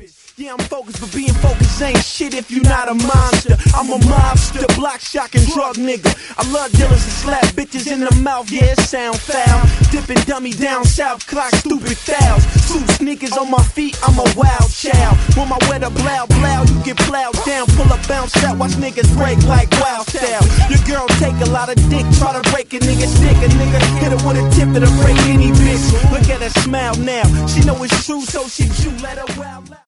Yeah, I'm focused, but being focused ain't shit if you not a monster. I'm a mobster, block shocking drug nigga. I love dealers and slap bitches in the mouth, yeah, it sound foul. Dipping dummy down south, clock stupid fouls. 2 sneakers on my feet, I'm a wild child. When my weather blow, you get plowed down. Pull up, bounce out, watch niggas break like wild style. Your girl take a lot of dick, try to break a nigga stick. A nigga hit her with a tip that'll break any bitch. Look at her smile now, she know it's true, so she chew, let her wow.